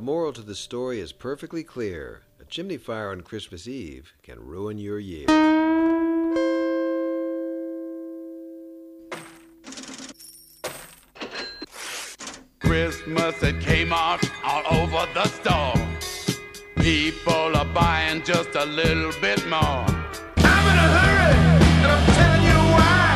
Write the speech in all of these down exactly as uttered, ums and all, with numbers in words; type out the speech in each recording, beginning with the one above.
moral to the story is perfectly clear. A chimney fire on Christmas Eve can ruin your year. Christmas at Kmart, all over the store. People are buying just a little bit more. I'm in a hurry, and I'm telling you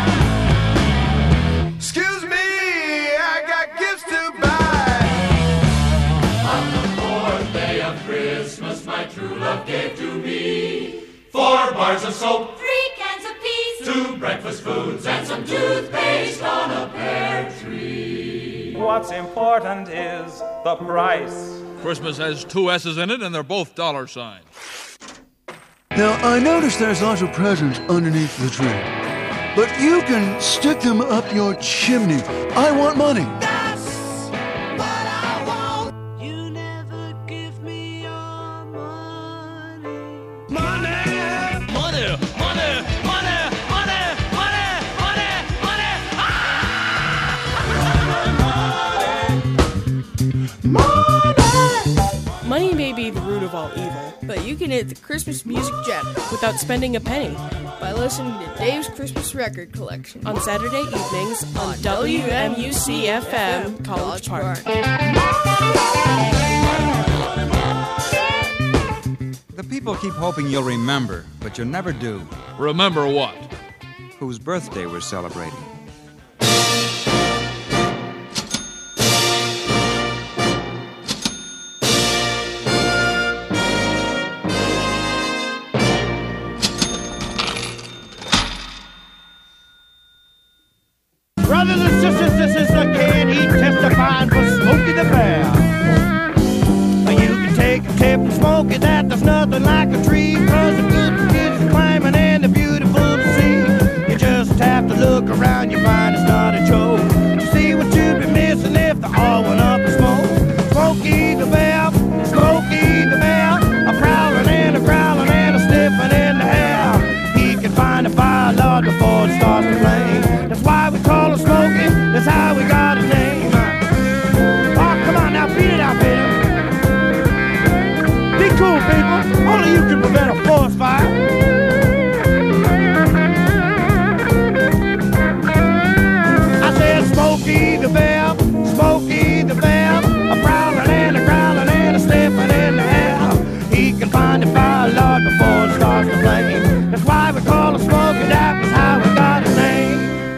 why. Excuse me, I got gifts to buy. On the fourth day of Christmas, my true love gave to me four bars of soap, three cans of peas, two breakfast foods, and some toothpaste on a pear tree. What's important is the price. Christmas has two S's in it, and they're both dollar signs. Now, I noticed there's lots of presents underneath the tree, but you can stick them up your chimney. I want money. That's what I want. You never give me your money. Money! Money! Money! Money! Money! Money! Money! Money! Money! Money may be the root of all evil, but you can hit the Christmas music jackpot without spending a penny by listening to Dave's Christmas Record Collection on Saturday evenings on W M U C F M College Park. The people keep hoping you'll remember, but you never do. Remember what? Whose birthday we're celebrating. Brothers and sisters, this is again he testifying for Smokey the Bear. You can take a tip from Smokey that there's nothing like a tree, 'cause the good kids are climbing and the beautiful to see. You just have to look around, you find it's not a joke. You see what you'd be missing if they all went up in smoke. Smokey the Bear, Smokey the Bear, a prowling and a growling and a sniffing in the air. He can find a fire, Lord, before it starts to flame. That's why we call him Smokey, that's how we got his name. Oh, come on now, beat it out, baby. Be cool, people. Only you can prevent a forest fire. I said Smokey the Bear, Smokey the Bear, a prowling and a growling and a sniffing in the air. He can find a fire, Lord, before it starts to flame. That's why we call him Smokey, that was how we got his name.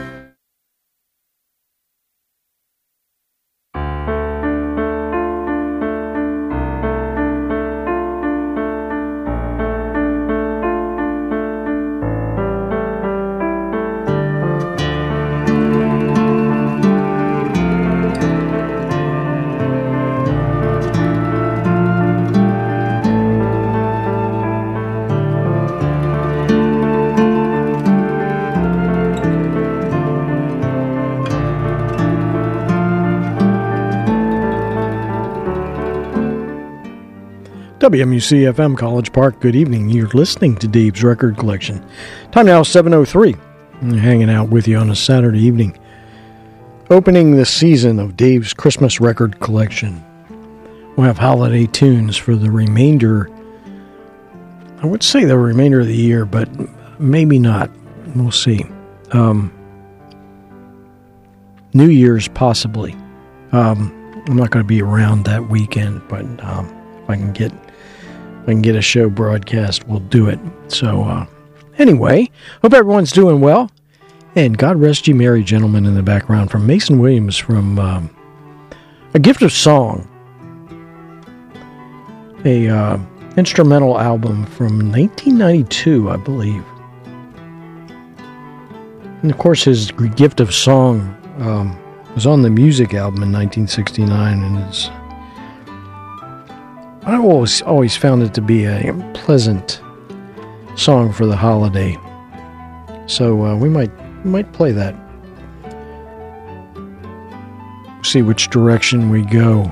W M U C F M College Park, good evening. You're listening to Dave's Record Collection. Time now seven oh three. I'm hanging out with you on a Saturday evening. Opening the season of Dave's Christmas Record Collection. We'll have holiday tunes for the remainder, I would say the remainder of the year, but maybe not. We'll see. Um, New Year's, possibly. Um, I'm not going to be around that weekend, but um, if I can get if I can get a show broadcast, we'll do it. So, uh, anyway, hope everyone's doing well. And God rest you merry gentlemen in the background from Mason Williams from um, A Gift of Song, a uh, instrumental album from nineteen ninety-two, I believe. And of course, his Gift of Song um, was on the music album in nineteen sixty-nine, and it's, I always always found it to be a pleasant song for the holiday. So uh, we might we might play that. See which direction we go.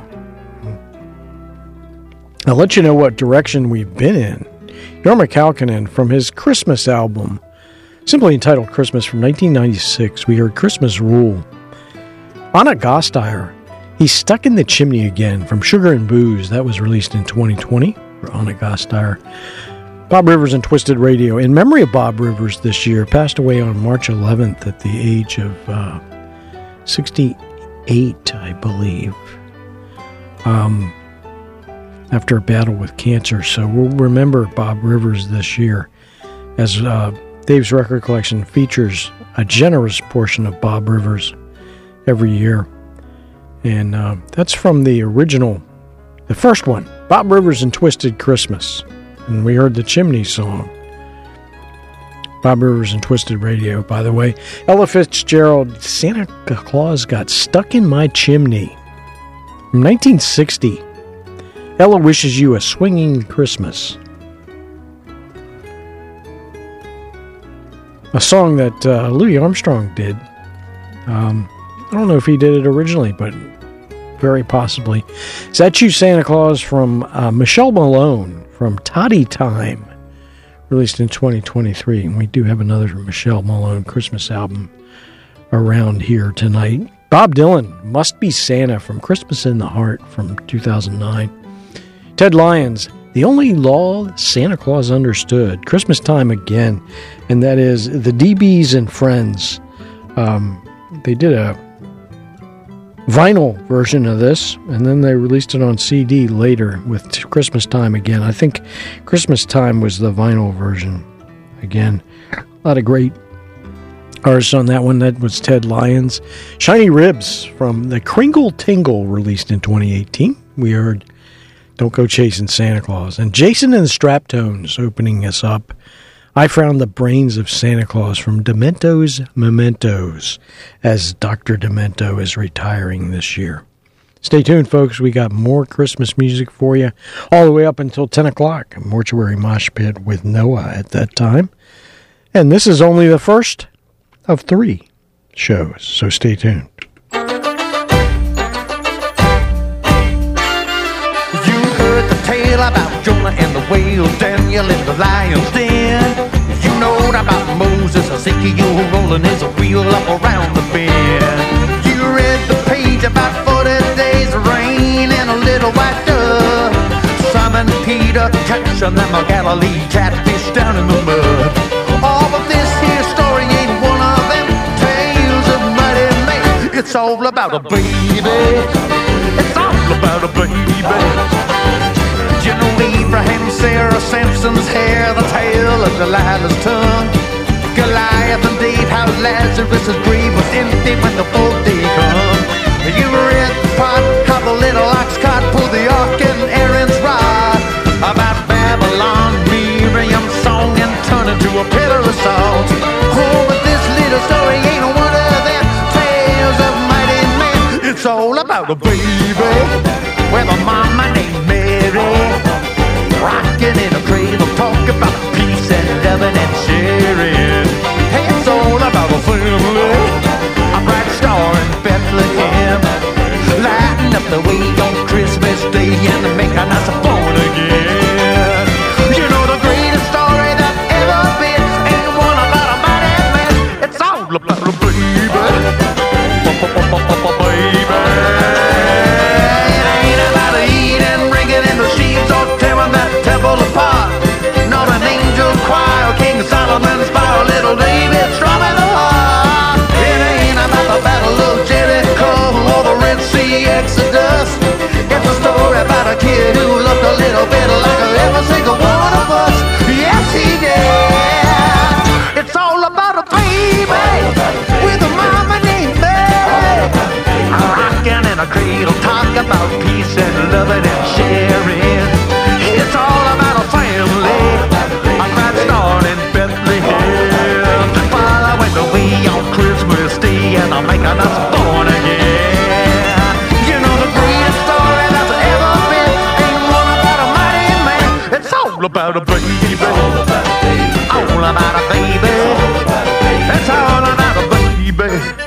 I'll let you know what direction we've been in. Jorma Kaukonen from his Christmas album, simply entitled Christmas from nineteen ninety-six, we heard Christmas Rule. Anna Gasteyer He's Stuck in the Chimney Again from Sugar and Booze. That was released in twenty twenty for Anna Gasteyer. Bob Rivers and Twisted Radio. In memory of Bob Rivers this year, passed away on March eleventh at the age of uh, sixty-eight, I believe, um, after a battle with cancer. So we'll remember Bob Rivers this year, as uh, Dave's Record Collection features a generous portion of Bob Rivers every year. And uh, that's from the original, the first one, Bob Rivers and Twisted Christmas. And we heard the Chimney song. Bob Rivers and Twisted Radio, by the way. Ella Fitzgerald, Santa Claus Got Stuck in My Chimney. From nineteen sixty. Ella wishes you a swinging Christmas. A song that uh, Louis Armstrong did. Um, I don't know if he did it originally, but very possibly. Is That You, Santa Claus, from uh, Michelle Malone from Toddy Time, released in twenty twenty-three. And we do have another Michelle Malone Christmas album around here tonight. Bob Dylan, Must Be Santa, from Christmas in the Heart from two thousand nine. Ted Lyons, The Only Law Santa Claus Understood, Christmas Time Again. And that is the D Bs and Friends. Um, they did a vinyl version of this, and then they released it on C D later with Christmas Time Again. I think Christmas Time was the vinyl version. Again, a lot of great artists on that one. That was Ted Lyons. Shiny Ribs from the Kringle Tingle, released in twenty eighteen. We heard Don't Go Chasing Santa Claus. And Jason and the Straptones opening us up. I Found the Brains of Santa Claus, from Demento's Mementos, as Doctor Demento is retiring this year. Stay tuned, folks. We got more Christmas music for you all the way up until ten o'clock. Mortuary Mosh Pit with Noah at that time. And this is only the first of three shows, so stay tuned. You heard the tale about Jonah and the whale, Daniel in the lion's den. You know about Moses, Ezekiel rolling his wheel up around the bend. You read the page about forty days of rain and a little white dove. Simon Peter catching them a Galilee catfish down in the mud. All of this here story ain't one of them tales of mighty men. It's all about a baby. It's all about a baby. You know Abraham, Sarah, Samson's hair, the tail of Delilah's tongue. Goliath and Dave, how Lazarus' grave was empty when the fourth day come. You read the part how the little ox cart pulled the ark and Aaron's rod. About Babylon, Miriam's song, and turned into a pillar of salt. Oh, but this little story ain't one of them tales of mighty men. It's all about a baby with a mama named Mary, rocking in a cradle, talk about peace and loving and sharing. Hey, it's all about a family, a bright star in Bethlehem, lighting up the way on Christmas Day and making us born again. You know the greatest story that ever been ain't one about a mighty man. It's all about a baby, baby. Apart. Not an angel choir, King Solomon's bar, little David strumming the harp. It ain't about the battle of Jericho or the Red Sea Exodus. It's a story about a kid who looked a little bit like every single one of us. Yes, he did. It's all about a baby with a mama named Mary, rocking in a cradle, talk about peace and loving and sharing. It's all about a family, a bright star in Bethlehem, following the way on Christmas Day and I'm making us born again. You know the greatest story that's ever been ain't one about a mighty man. It's all about a baby, all about a baby, all about a baby. It's all about a baby.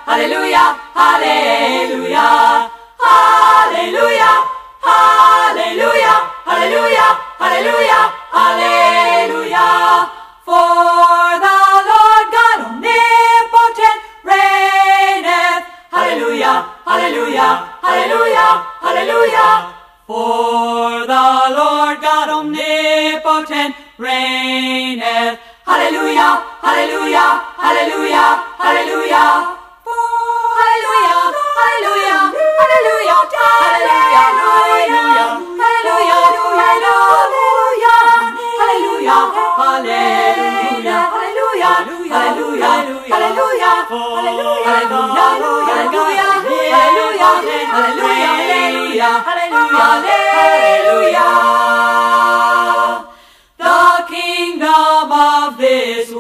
hallelujah, hallelujah, hallelujah, hallelujah, hallelujah, hallelujah, hallelujah. For the Lord God omnipotent reigneth, hallelujah, hallelujah, hallelujah, hallelujah. For the Lord God omnipotent reigneth, hallelujah, hallelujah, hallelujah, hallelujah. Hallelujah, hallelujah, hallelujah, hallelujah, hallelujah, hallelujah, hallelujah, hallelujah, hallelujah, hallelujah, hallelujah, hallelujah, hallelujah. The kingdom of this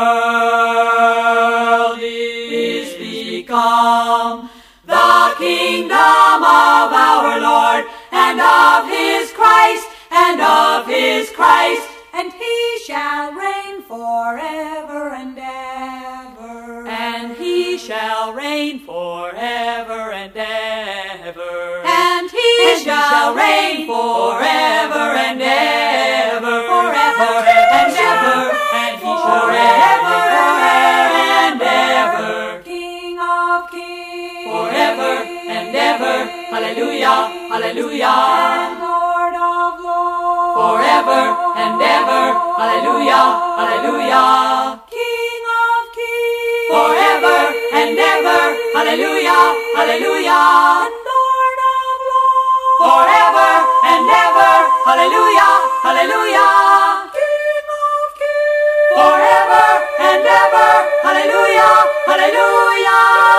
world is become the kingdom of our Lord and of his Christ, and of his Christ, and he shall reign forever and ever, and he shall reign forever and ever, and he shall reign forever and ever, forever and ever, and he shall forever and ever, King of kings, forever and ever, hallelujah, hallelujah, and Lord of lords, forever and ever, hallelujah, hallelujah, King of kings, forever and ever, hallelujah, hallelujah, and Lord of lords, forever and ever, hallelujah, hallelujah, King of kings, forever and ever, hallelujah, hallelujah,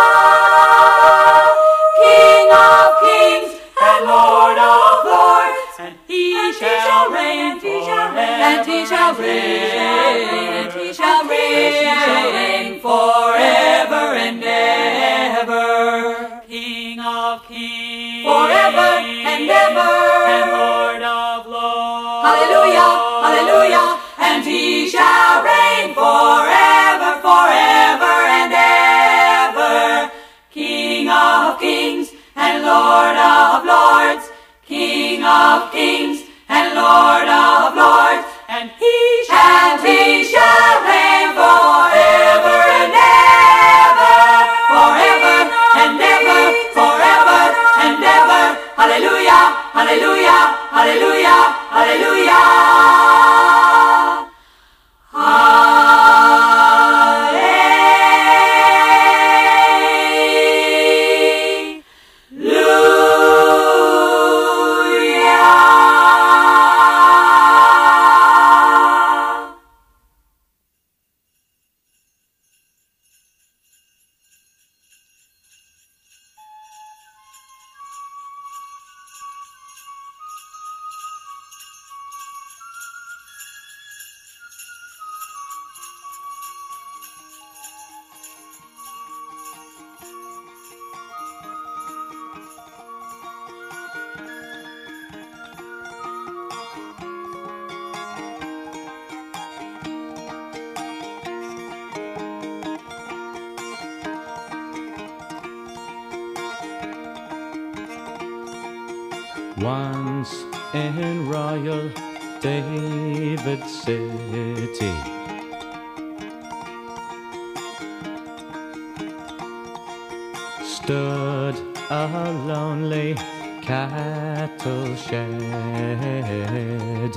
King of kings and Lord of lords, and he shall reign forever, and he shall reign, and he shall reign forever and ever, King of kings, forever and ever, and Lord of lords, hallelujah, hallelujah, and he shall reign forever, forever and ever, King of kings and Lord of lords, King of kings and Lord of lords, and he shall, and he shall reign forever and ever, forever and ever, forever and ever, hallelujah, hallelujah, hallelujah, hallelujah, Once in royal David City, stood a lonely cattle shed.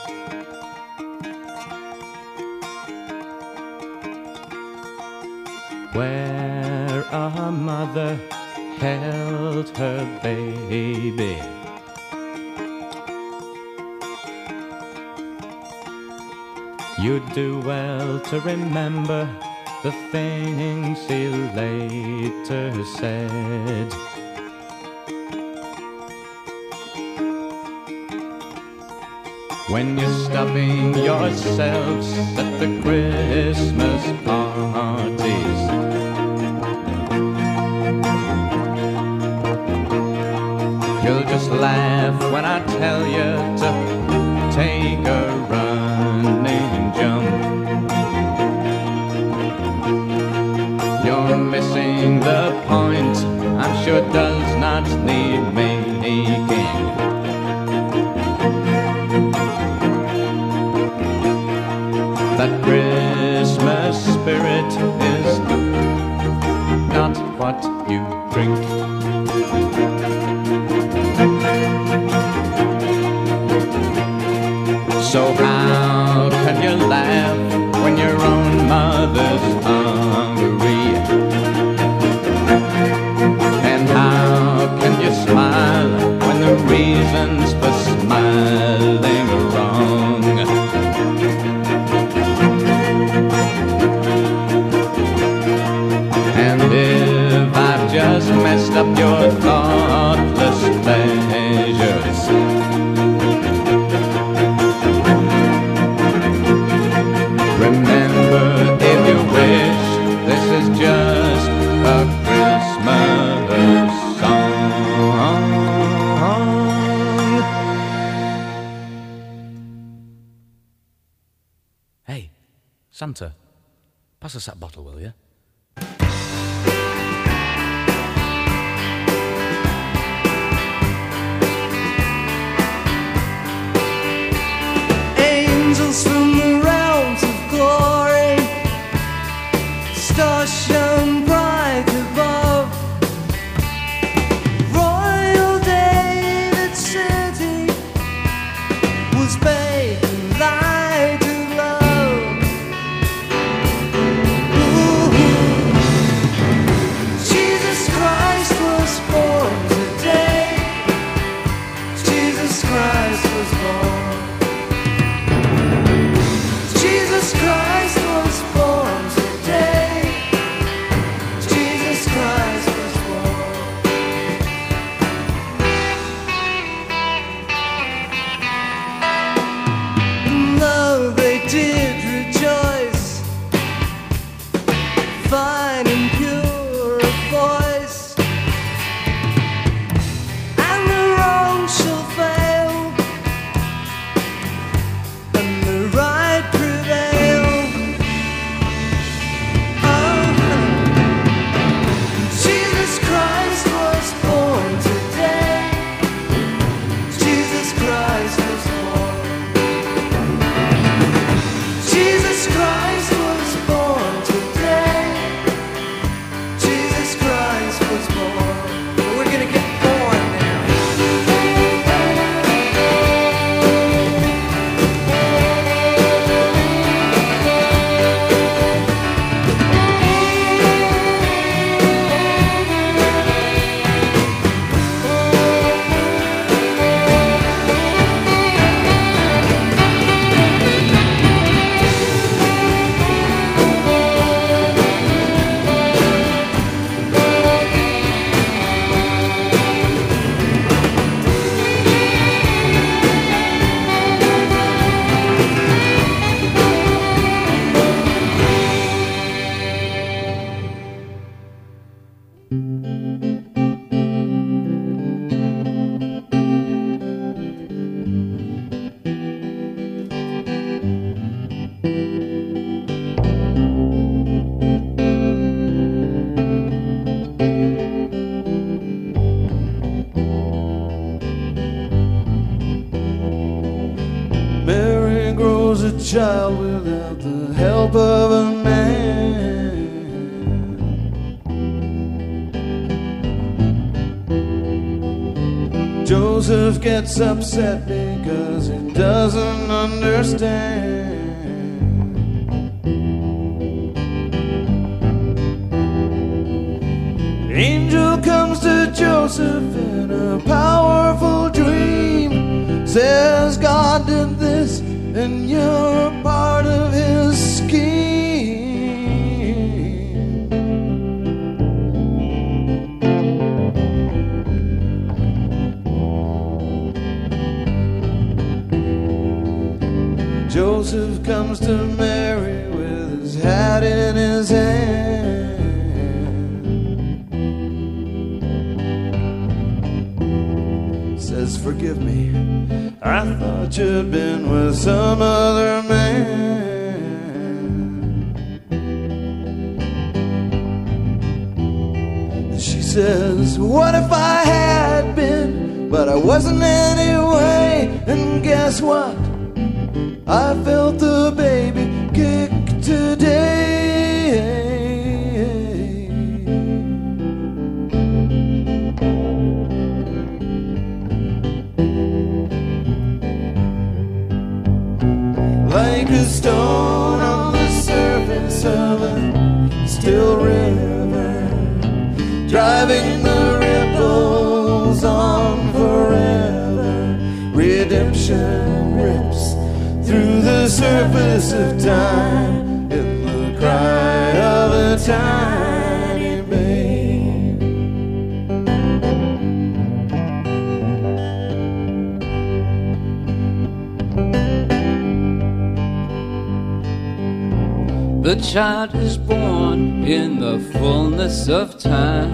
Where a mother held her baby. You'd do well to remember the things he later said. When you're stuffing yourselves at the Christmas parties, you'll just laugh when I tell you to take a running jump. You're missing the sure does not need making. That Christmas spirit is not what you drink. So how can you laugh when your own mother's hungry? And how can you smile when the reasons for smiling are wrong? And if I've just messed up your thoughtless pleasures, remember, if you wish, this is just a Christmas song. Hey, Santa, pass us that bottle, will you? Angels from the realms of glory, stars shone bright above. Royal David city was bathed in light of love. Ooh. Jesus Christ was born today. Jesus Christ was born. Jesus Christ was born today. Jesus Christ was born. In love they did rejoice, fine and pure of voice, and the wrong shall fail, and the right prevail. Oh, Jesus Christ was born today. Jesus Christ was born. Jesus Christ was born today. Jesus Christ was born. We're gonna get born now. Mary grows a child without the help of a man. Joseph gets upset because he doesn't understand. Angel comes to Joseph in a powerful dream, says God did this and you're a part of his scheme. Joseph comes to Mary with his hat in his hand. Says, forgive me, I thought you'd been with some other man. She says, what if I had been, but I wasn't anyway. And guess what? I felt the baby kick today. Like a stone on the surface of a still river, driving the ripples on forever. Redemption rips through the surface of time in the cry of a tiny babe. The child is born in the fullness of time.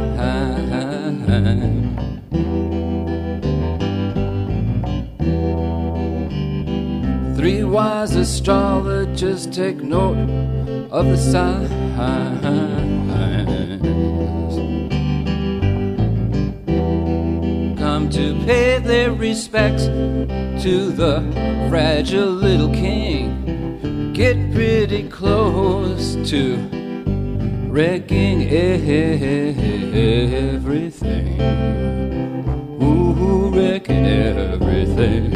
Three wise astrologers take note of the signs. Come to pay their respects to the fragile little king. Get pretty close to wrecking everything. Ooh, wrecking everything.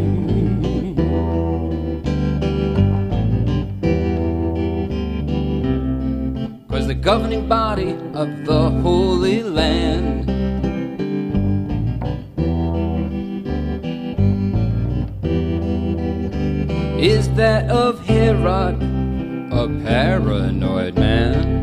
'Cause the governing body of the Holy Land is that of Herod, a paranoid man.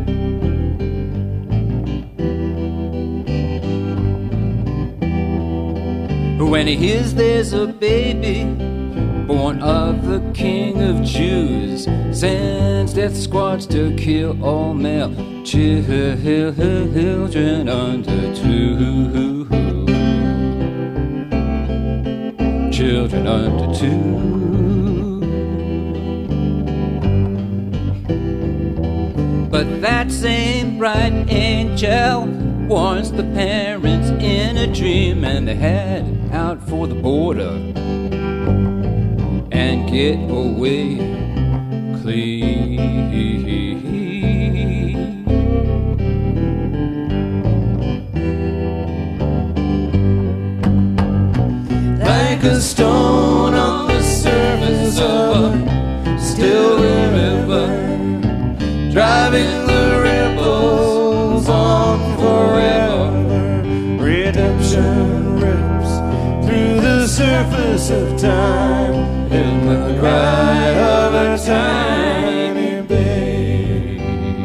When he hears there's a baby born of the King of Jews, sends death squads to kill all male children under two. Children under two. But that same bright angel warns the parents in a dream, and they head out for the border and get away clean. Like a stone on the surface of a still river, driving the ripples on forever. Redemption rips through the surface of time in the cry of a tiny babe.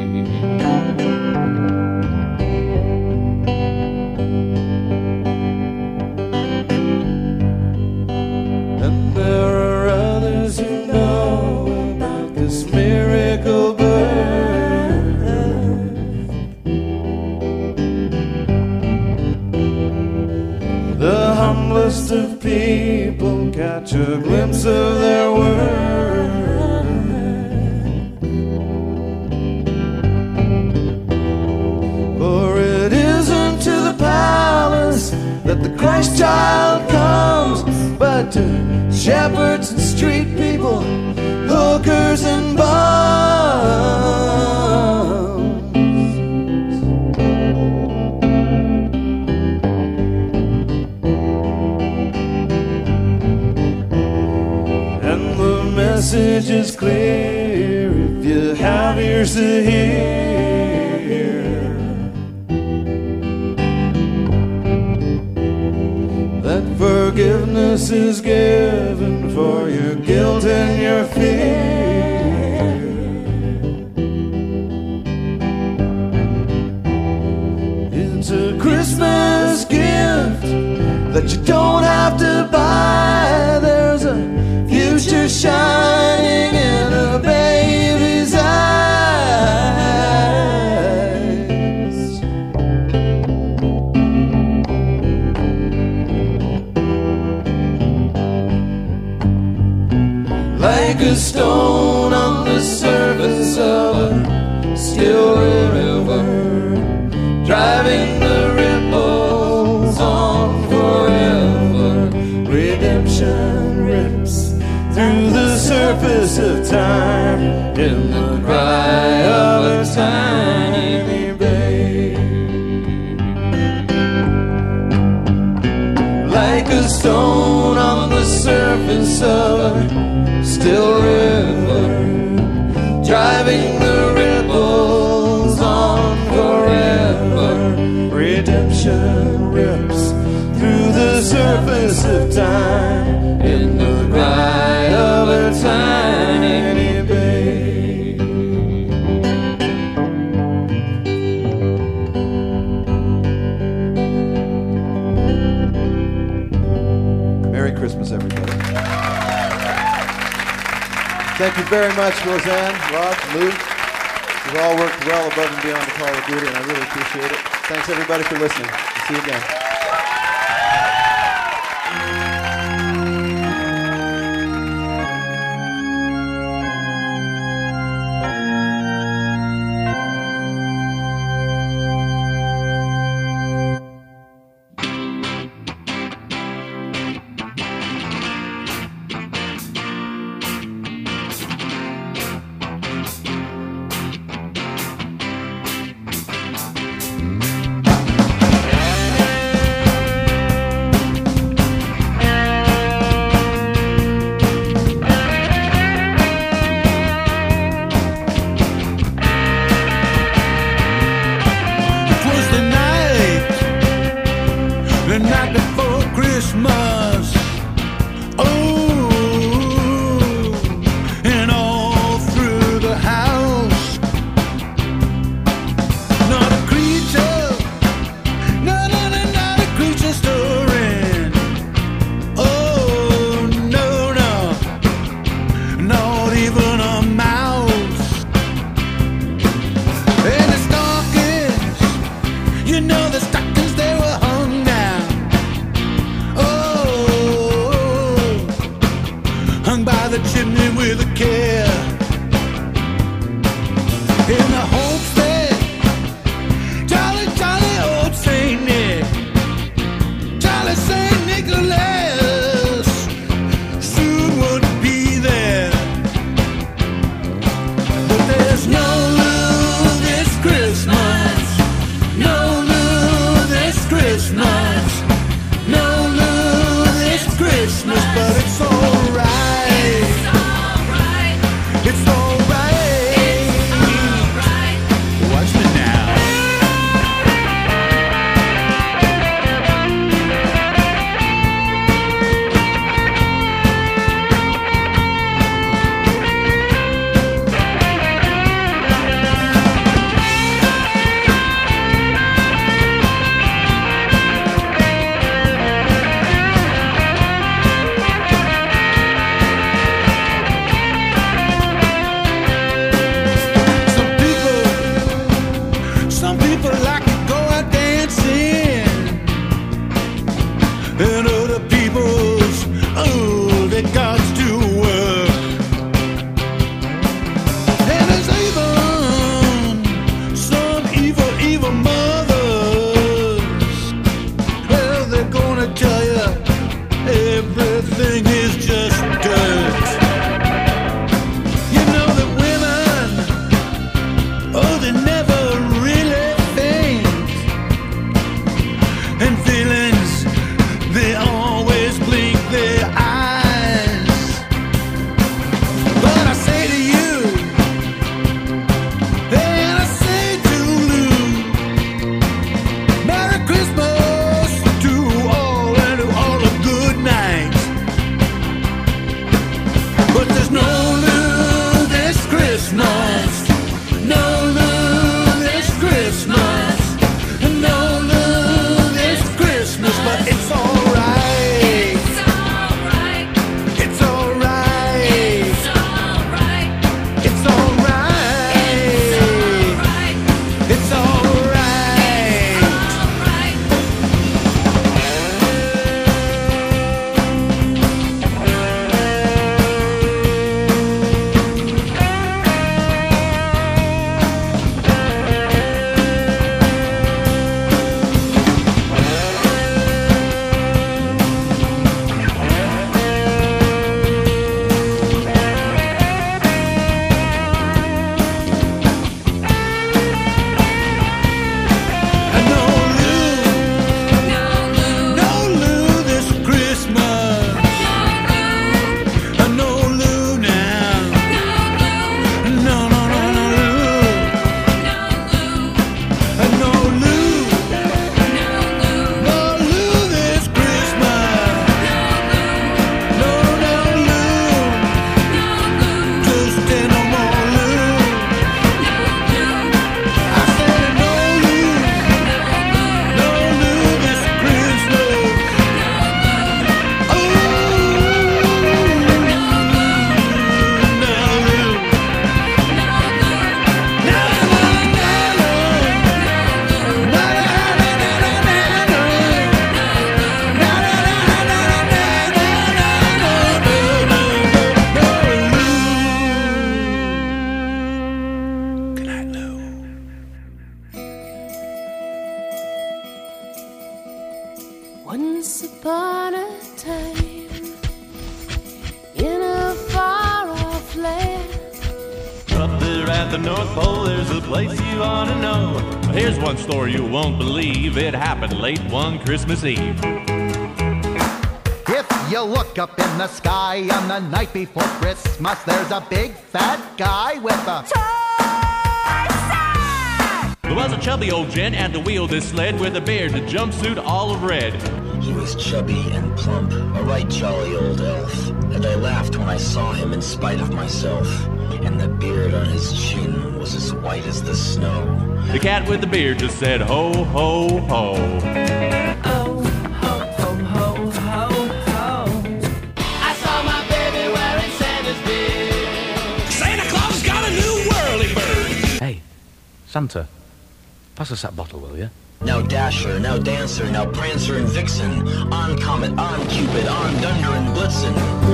And there are others who know about this miracle birth. The humblest of people catch a glimpse of their worth. For it isn't to the palace that the Christ child comes, but to shepherds and street people, hookers and bums. And the message is clear if you have ears to hear. That forgiveness is given for your guilt and your fear. It's a Christmas gift that you don't have to buy. There's a future shining in a baby's eyes. Like a stone on the surface of a still river, driving the river surface of time, in the cry of a tiny babe. Like a stone on the surface of a still river, driving the ripples on forever. Redemption rips through the surface of time, in the cry of a tiny babe. Merry Christmas, everybody. Thank you very much, Roseanne, Rod, Lou. You've all worked well above and beyond the call of duty, and I really appreciate it. Thanks, everybody, for listening. See you again. at the North Pole, there's a place you ought to know. Here's one story you won't believe. It happened late one Christmas Eve. If you look up in the sky on the night before Christmas, there's a big fat guy with a There was a chubby old gent at the wheel of this sled with a beard, a jumpsuit all of red. He was chubby and plump, a right jolly old elf, and I laughed when I saw him in spite of myself, and the beard on his chin was as white as the snow. The cat with the beard just said ho, ho, ho. Oh, ho, ho, ho, ho, ho. I saw my baby wearing Santa's beard. Santa Claus got a new whirly bird. Hey, Santa, pass us that bottle, will you? Now Dasher, now Dancer, now Prancer and Vixen, on Comet, on Cupid, on Dunder and Blitzen.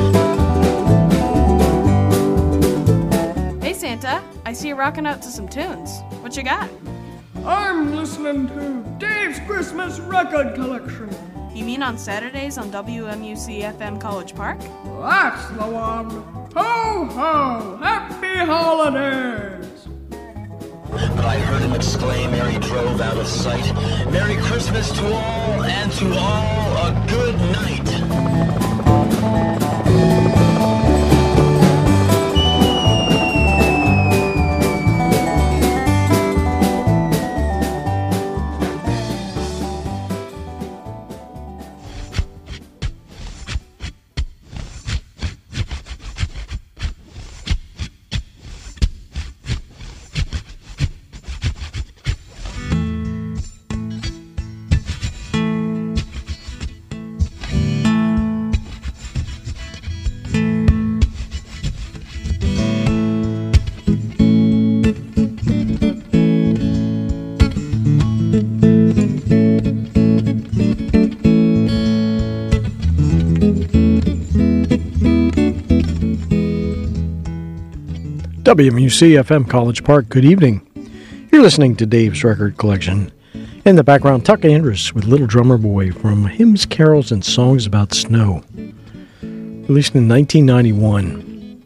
Hey Santa, I see you rocking out to some tunes. What you got? I'm listening to Dave's Christmas Record Collection. You mean on Saturdays on W M U C F M College Park? That's the one. Ho, ho, happy holidays. But I heard him exclaim ere he drove out of sight, Merry Christmas to all, and to all a good night. W M U C F M College Park, good evening. You're listening to Dave's Record Collection. In the background, Tuck Andrus with Little Drummer Boy from Hymns, Carols, and Songs About Snow. Released in nineteen ninety-one.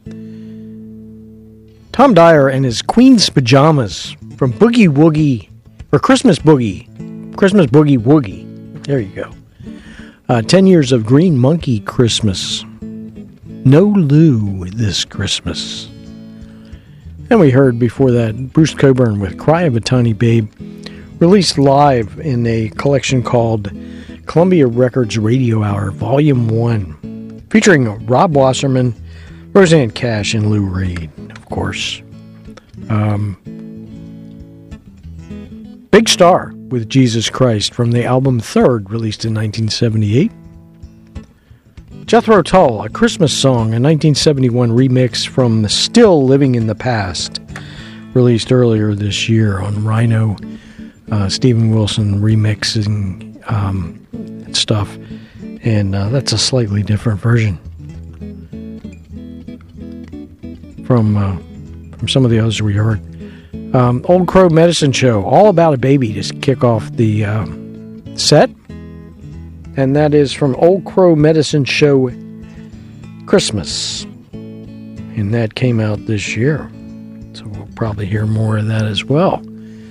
Tom Dyer and his Queen's Pajamas from Boogie Woogie, or Christmas Boogie. Christmas Boogie Woogie. There you go. Uh, Ten Years of Green Monkey Christmas. No Lou this Christmas. And we heard before that Bruce Cockburn with Cry of a Tiny Babe, released live in a collection called Columbia Records Radio Hour, Volume one, featuring Rob Wasserman, Roseanne Cash, and Lou Reed, of course. Um, Big Star with Jesus Christ from the album Third, released in nineteen seventy-eight. Jethro Tull, A Christmas Song, a nineteen seventy-one remix from Still Living in the Past, released earlier this year on Rhino. Uh, Stephen Wilson remixing um, stuff, and uh, that's a slightly different version from uh, from some of the others we heard. Um, Old Crow Medicine Show, All About a Baby, to kick off the uh, set. And that is from Old Crow Medicine Show Christmas. And that came out this year. So we'll probably hear more of that as well.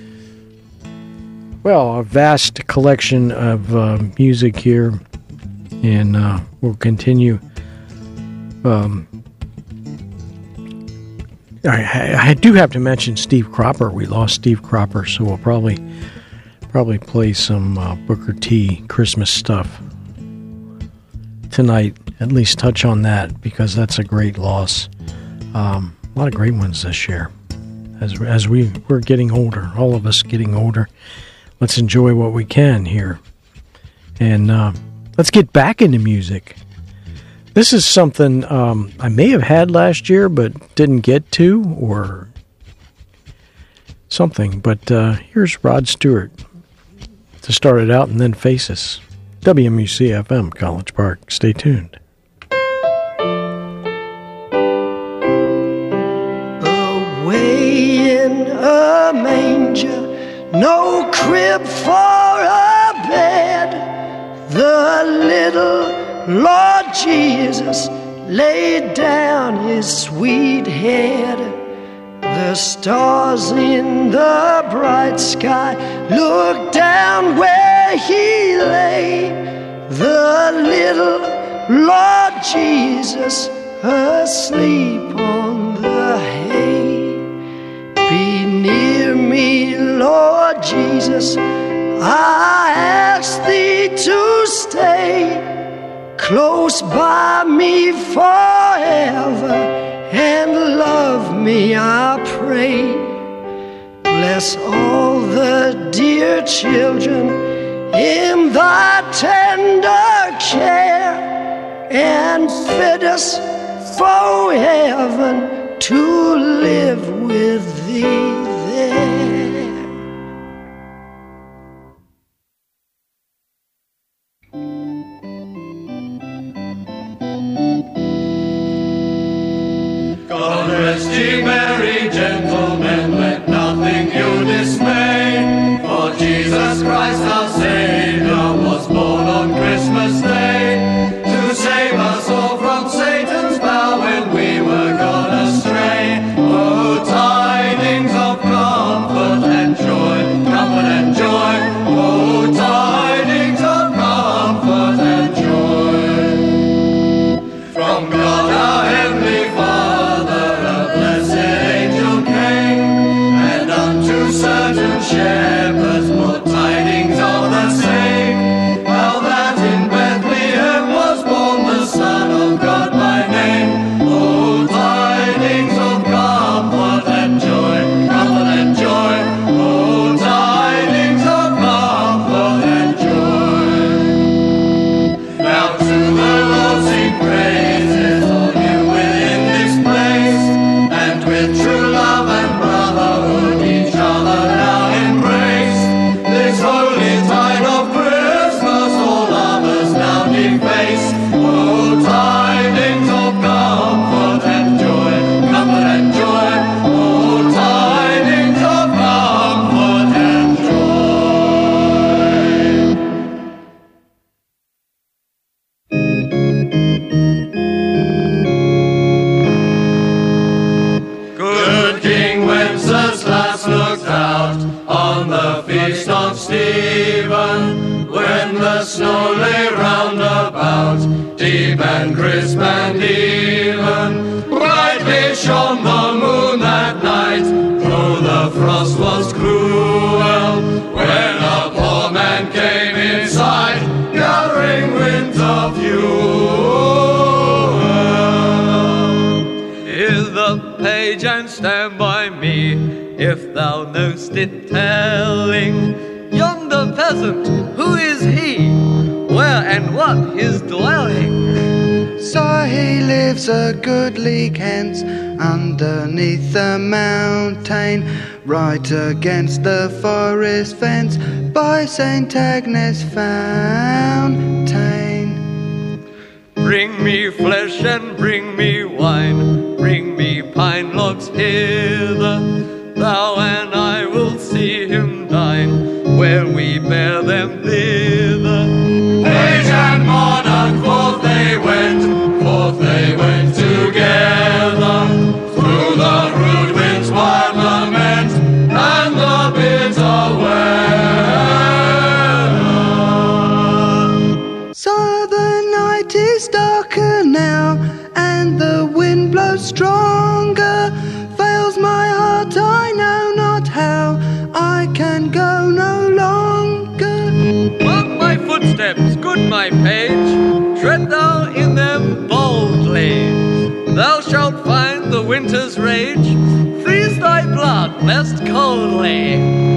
Well, a vast collection of uh, music here. And uh, we'll continue. Um, I, I do have to mention Steve Cropper. We lost Steve Cropper, so we'll probably... Probably play some uh, Booker T Christmas stuff tonight. At least touch on that, because that's a great loss. Um, a lot of great ones this year. As as we we're getting older, all of us getting older. Let's enjoy what we can here, and uh, let's get back into music. This is something um, I may have had last year, but didn't get to, or something. But uh, here's Rod Stewart to start it out, and then Faces. W M U C F M, College Park. Stay tuned. Away in a manger, no crib for a bed, the little Lord Jesus laid down his sweet head. the stars in the bright sky looked down where he lay. The little Lord Jesus asleep on the hay. Be near me, Lord Jesus, I ask thee to stay close by me forever and love me, I pray. Bless all the dear children in thy tender care and fit us for heaven to live with thee there. God rest ye merry gentlemen, let nothing you dismay, for Jesus Christ our Savior was born on Christmas Day, to save us all from Satan's power when we were gone astray. Oh, tidings of comfort and joy, comfort and joy, oh, tidings of comfort and joy. From God our Heavenly Father, certain shepherds brought tidings of the same, how that in Bethlehem was born the Son of God by name. Oh, tidings of comfort and joy, comfort and joy, oh, tidings of comfort and joy. Now to the Lord sing praises, all you within this place, and with true love and brotherhood each other now embrace. This holy tide of Christmas all others now deface. Oh, tidings of comfort and joy, comfort and joy, oh, tidings of comfort and joy. Good King Wenceslas looked out on the feast of Stephen, when the snow lay round about, deep and crisp and even. Brightly shone the moon that night, though the frost was cruel, when a poor man came inside, gathering winter fuel. Hear the page and stand by me, if thou know'st it telling. Yonder peasant, who is he? Where and what his dwelling? So he lives a goodly Kent, underneath the mountain, right against the forest fence, by Saint Agnes fountain. Bring me flesh and bring me wine, bring me pine logs hither, thou and I will see him dine, where we bear them thither. Page and monarch, forth they went, forth they went together, through the rude wind's wild lament, and the bitter weather. So the night is darker now, and the wind blows stronger. Fails my heart, I know not how, I can go no longer. Mark my footsteps, good my page, tread thou in them boldly. Thou shalt find the winter's rage, freeze thy blood less coldly.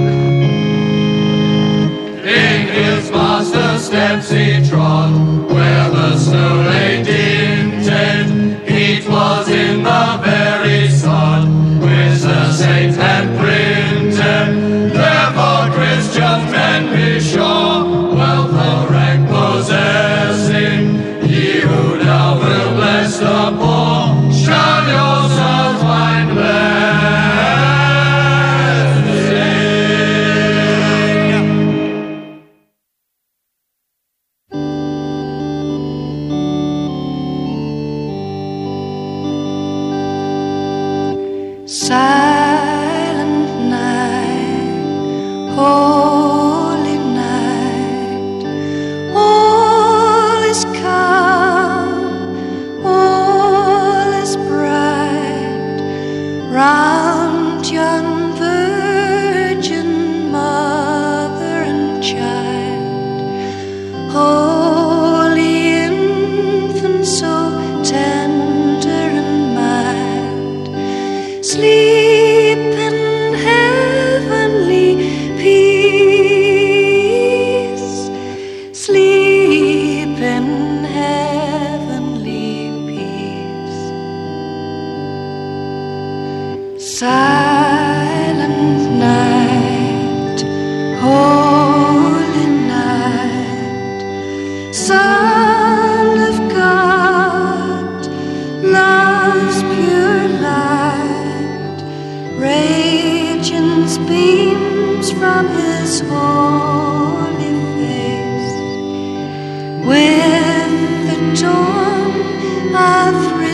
In his master's steps he trod, where the snow lay dinted. Heat was in the very sod, which the saint had printed. Therefore Christian men be sure, wealth or rank possessing, ye who now will bless the poor, shall yourselves find Silent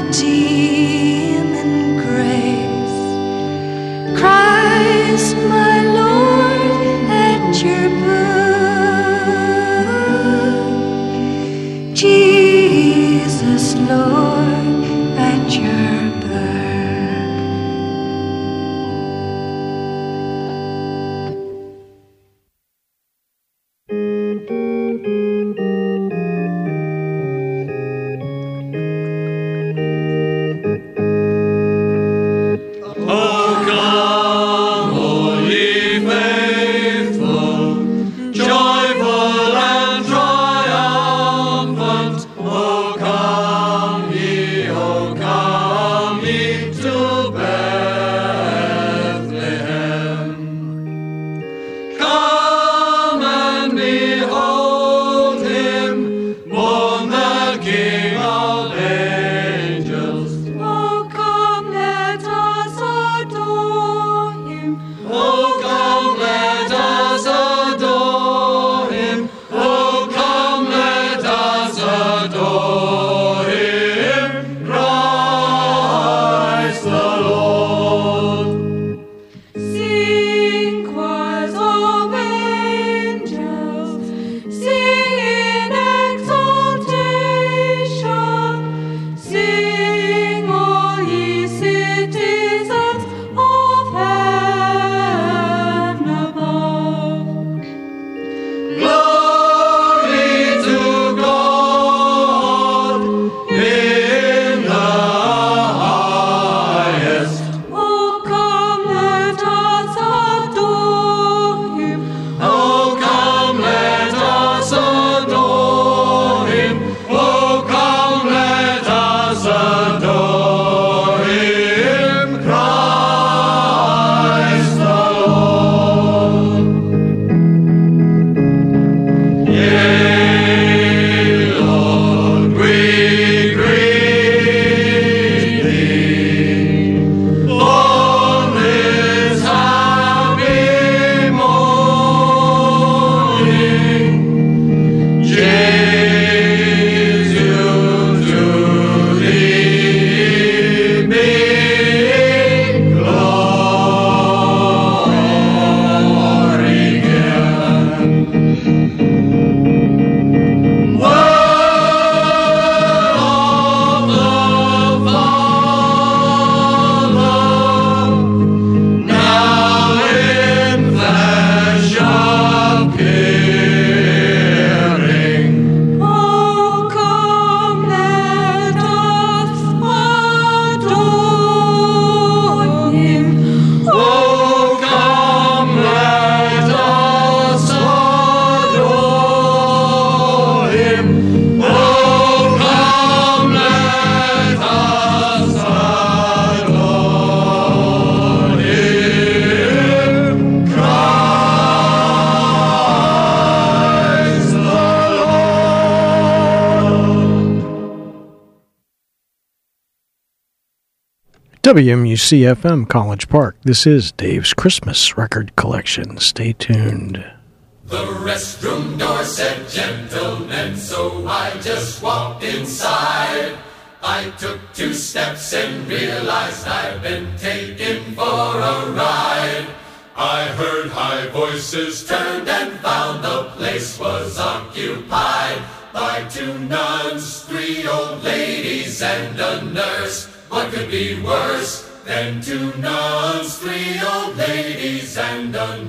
redeeming grace. Christ, my Lord, at your birth. Jesus, Lord, at your W M U C F M College Park. This is Dave's Christmas Record Collection. Stay tuned. The restroom door said gentlemen, so I just walked inside. I took two steps and realized I'd been taken for a ride. I heard high voices, turned and found the place was occupied by two nuns, three old ladies and a nurse. What could be worse than two nuns, three old ladies and a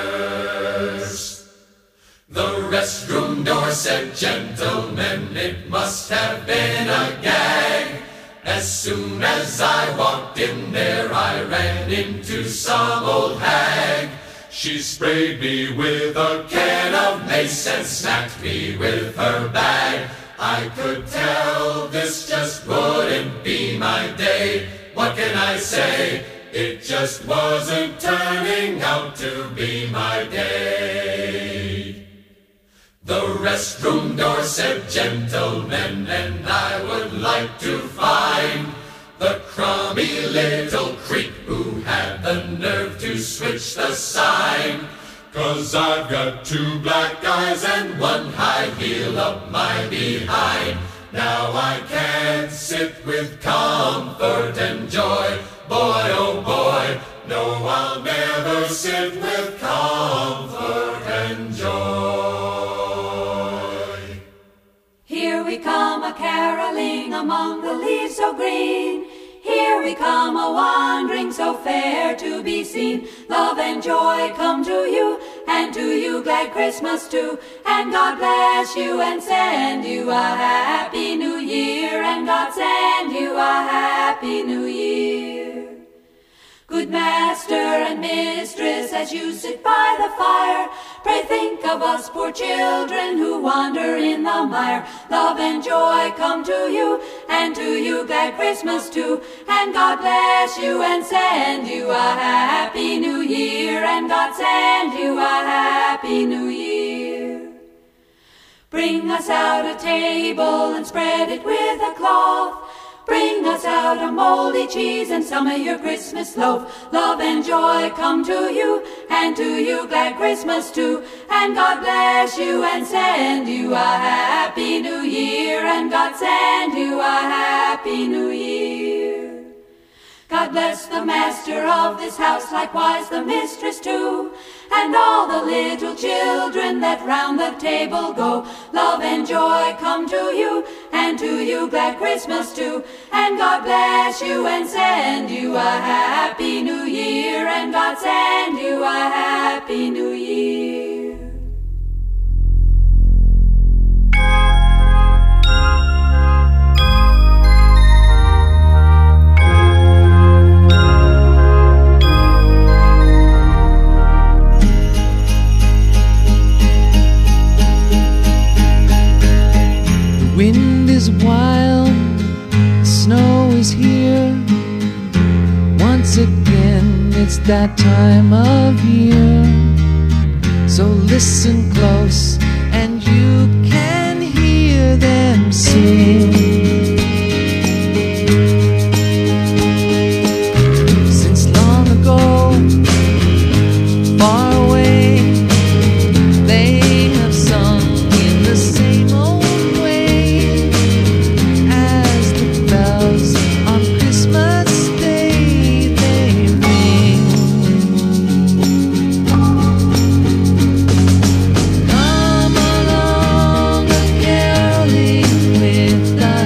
nurse? The restroom door said, gentlemen, it must have been a gag. As soon as I walked in there, I ran into some old hag. She sprayed me with a can of mace and smacked me with her bag. I could tell this just wouldn't be my day. What can I say? It just wasn't turning out to be my day. The restroom door said, gentlemen, and I would like to find the crummy little creep who had the nerve to switch the sign. 'Cause I've got two black eyes and one high heel up my behind. Now I can sit with comfort and joy. Boy, oh boy, no, I'll never sit with comfort and joy. Here we come a-caroling among the leaves so green. Here we come a-wandering so fair to be seen. Love and joy come to you, and to you glad Christmas too. And God bless you and send you a happy new year. And God send you a happy new year. Good master and mistress, as you sit by the fire, pray think of us poor children who wander in the mire. Love and joy come to you, and to you glad Christmas too. And God bless you and send you a happy new year. And God send you a happy new year. Bring us out a table and spread it with a cloth. Bring us out a moldy cheese and some of your Christmas loaf. Love and joy come to you, and to you glad Christmas too. And God bless you and send you a happy new year. And God send you a happy new year. God bless the master of this house, likewise the mistress too, and all the little children that round the table go. Love and joy come to you, and to you glad Christmas too. And God bless you and send you a happy new year. And God send you a happy new year. The wind is wild, the snow is here. Once again, it's that time of year. So listen close, and you can hear them sing. Since long ago, far away, they have sung in the same old way as the bells on Christmas Day they ring. Come along a-caroling with the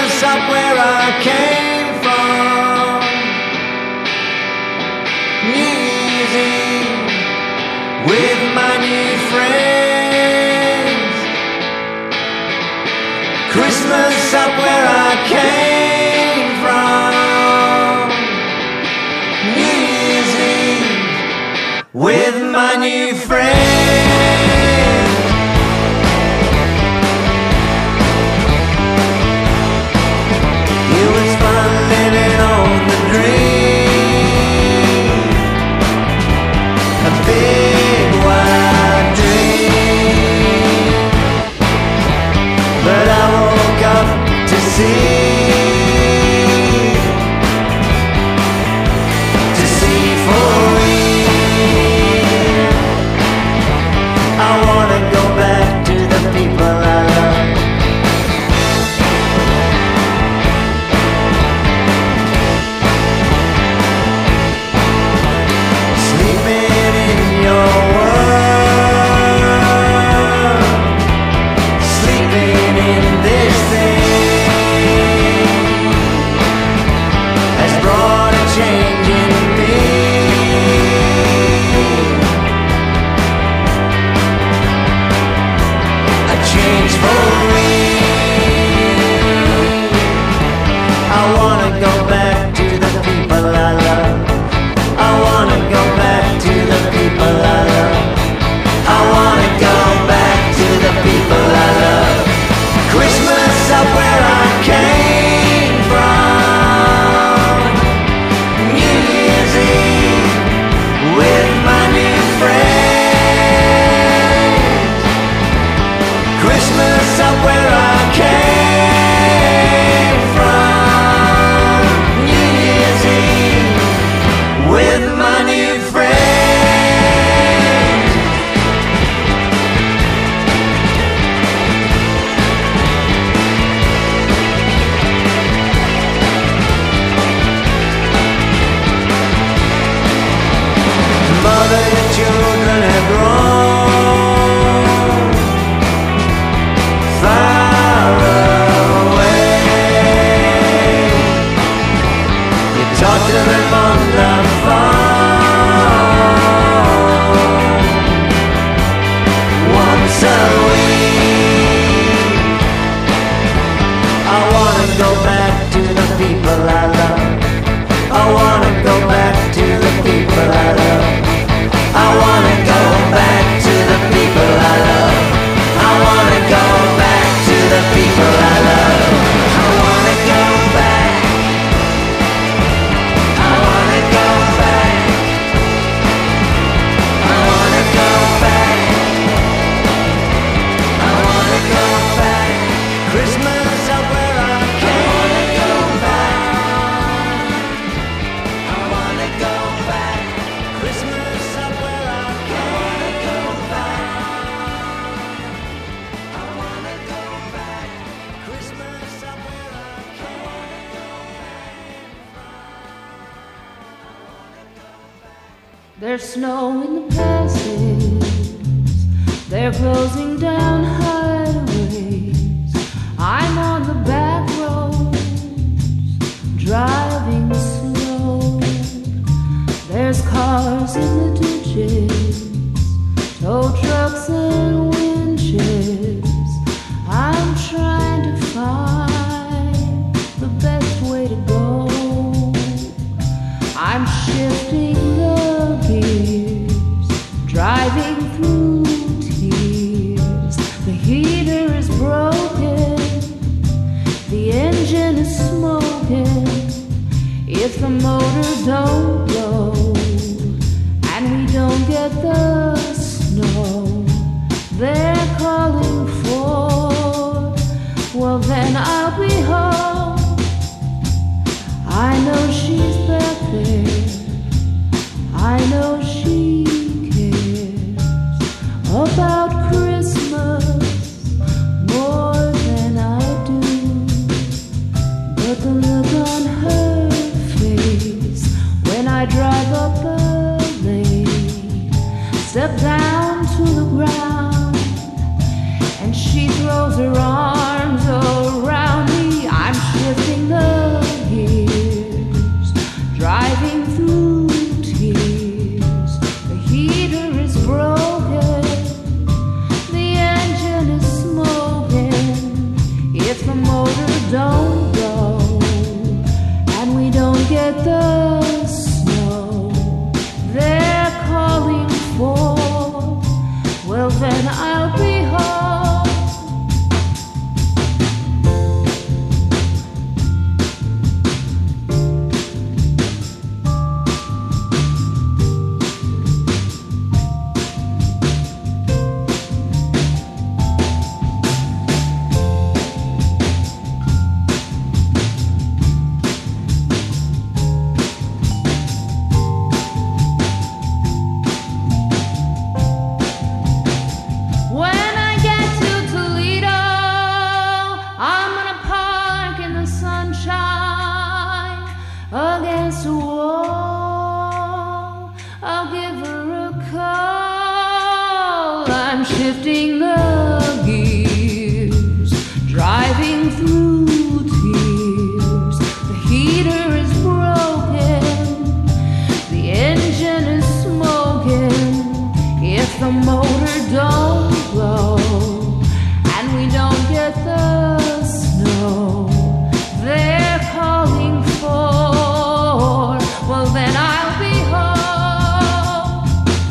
Christmas up where I came from. New Year's Eve with my new friends. Christmas up where I came from. New Year's Eve with my new friends. It was fun living on the dream, a big wide dream. But I woke up to see, to see for real. I wanna go back to the people I love. There's snow in the passes, they're closing down highways. I'm on the back roads, driving slow. There's cars in the ditches, tow trucks and winches. I'm trying to find the best way to go. I'm shifting the gears, driving through tears. The heater is broken, the engine is smoking. If the motor don't blow and we don't get the snow they're calling for, well then I'll be home. I know she's back there, I know she cares about Christmas more than I do. But the look on her face when I drive up the lane, step down to the ground, and she throws her arms around me. I'm sure years, driving through tears. The heater is broken, the engine is smoking. If the motor don't go, and we don't get the snow they're calling for, well then I'll be home. Against a wall, I'll give her a call. I'm shifting the gears, driving through tears. The heater is broken, the engine is smoking. If the motor don't blow, and we don't get the snow they're calling for, well then I'll be home.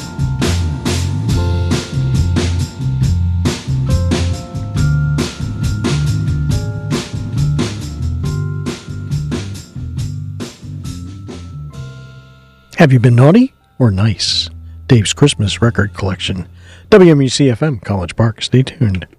Have you been naughty or nice? Dave's Christmas Record Collection. W M U C F M, College Park. Stay tuned.